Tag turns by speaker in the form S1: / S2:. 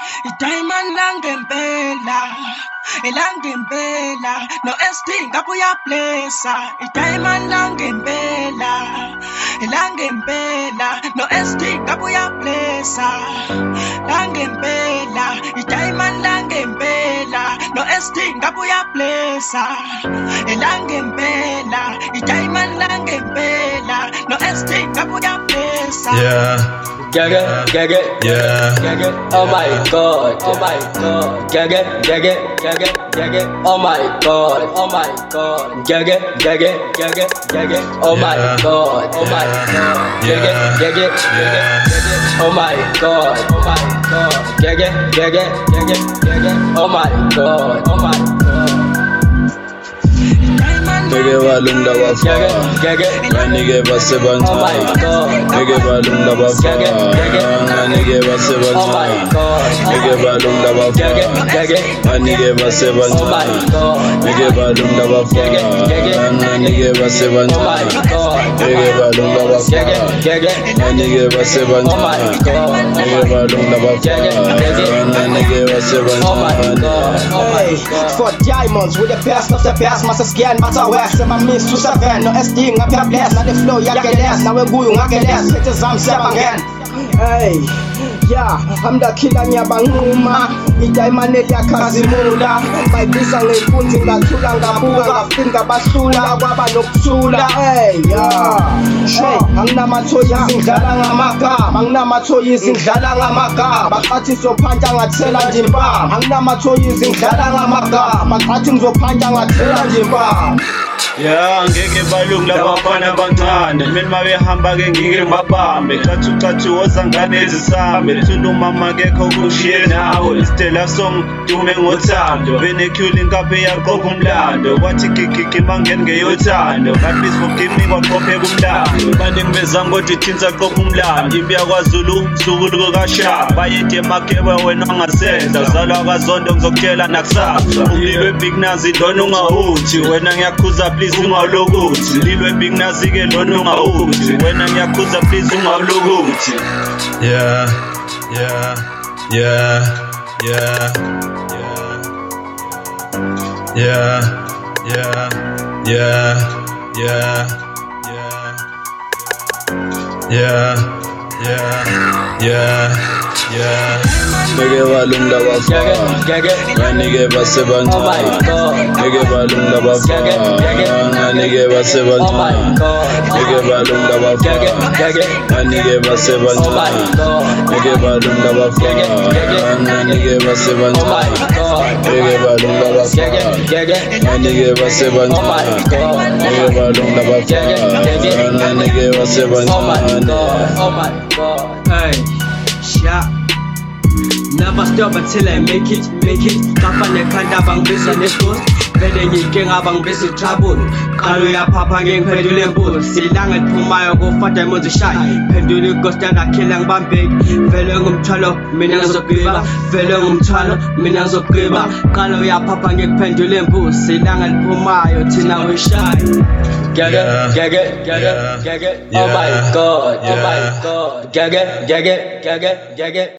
S1: Diamond langempela, elangempela, no SD ngabuya blessa. Diamond langempela, elangempela, no SD ngabuya blessa. Langempela, diamond langempela, no SD ngabuya blessa. Elangempela, diamond langempela, no SD ngabuya blessa.
S2: Yeah. Oh my God. Oh my God. Oh my God. Oh my God. Oh my God. Oh my God. Oh my God. Oh my God.
S3: Nigga balunda bafa, nigga basebanta. Nigga balunda bafa, nigga basebanta. Nigga balunda bafa, nigga basebanta. Nigga balunda bafa, nigga basebanta. Nigga balunda bafa, nigga basebanta. Nigga balunda bafa, nigga basebanta.
S4: Hey, for diamonds with the best of the best, must scan matter where. My means to seven, no SD, I can bless. Now the flow, ya can dance. Now we're going, I can dance. It is I'm seven again. Hey, yeah, I'm the killer, Nyabanguma. Diamond, ya Kazimula. My bisang is putting the Tulanga Buga, Finger Basula, Wabanopsula. Hey, yeah. Hey, I'm Namato using Jalangamaka. I'm Namato using Jalangamaka. But I think so Panjang at Selanjimba. I'm Namato using Jalangamaka. But I think so Panjang at Selanjimba.
S5: Yeah, ngeke balungu labafana bancane mina behamba ke ngike ngibabambe kathu ozangane ezisambe thuluma makekho kushiye nawe Stella song dume ngothando benekhuli ngaphe yaqopha umlando wathi kikiki mangene ngeyothando kanti sifokimi kwaqophe kumlando baningi bezango kodwa ithinza qopha umlando imbi yakwaZulu sukulu kaShaka bayede makebe wena ongasenza uzalwa kaZondo ngizokutshela nakusasa ulilwe big nazi lona ungawuthi wena ngiyakhuza please ungawulokuthi lilwe big nazi ke lona ungawuthi wena ngiyakhuza please ungawulokuthi
S3: Yeah. Nigga balunda bafa, nigga basebanta. Nigga balunda bafa, nigga basebanta. Nigga balunda bafa, nigga basebanta. Nigga balunda bafa, nigga basebanta. Nigga balunda bafa, nigga basebanta. Nigga balunda bafa, nigga basebanta.
S2: Oh my God. Hey, shot. Never stop until I make it. Kafane kanda bang busy nepos. Vele ngike ngabang busy trouble. Kalo ya papa ngeng pendule mbul. Silangan pumayo go fata muzi shy. Pendule gosta na kilang bambig. Vele ngumthalo mina ngizogqiba. Vele ngumthalo mina ngizogqiba. Kalo ya papa ngeng pendule mbul. Silangan pumayo thina we shy. Get it. Oh my God. Get it.